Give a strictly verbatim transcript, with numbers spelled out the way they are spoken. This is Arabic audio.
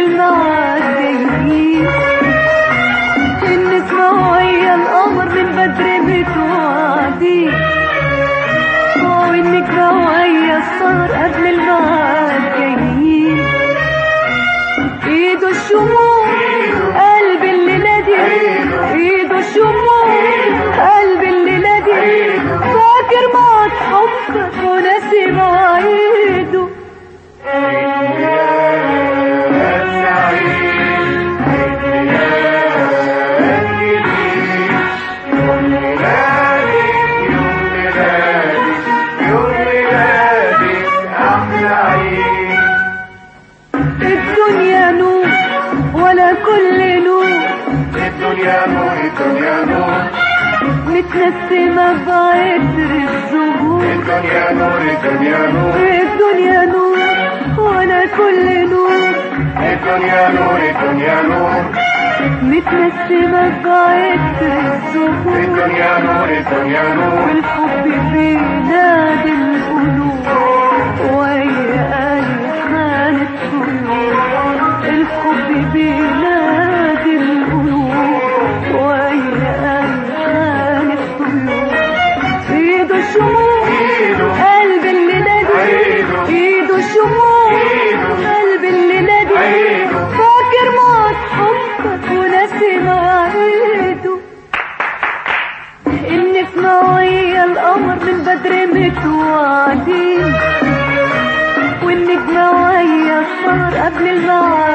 الميعاد جايين، النسمة ويا القمر من بدري متوعدين، والنجمة ويا السهر قبل الميعاد جايين. ايده الشموع قلب اللي نادي، ايده الشموع قلب اللي نادي، فاكر موت حبك وناسي مواعيده. الدنيا نور ولا كل نور، الدنيا نور الدنيا نور، متنسمة بعطر الزهور. الدنيا نور الدنيا نور، الدنيا نور ولا كل نور، الدنيا نور الدنيا نور، متنسمة بعطر الزهور. الدنيا نور الدنيا نور، والحب بينادي القلوب ويا ألحان الطيور. الحب بينادي القلوب ويا ألحان الطيور. ايده الشموع قلب اللي نادي، ايده الشموع قلب اللي نادي، فاكر موت حبك وناسي مواعيده. النسمة ويا القمر من بدري متوعدين، والنجمة ويا السهر قبل الميعاد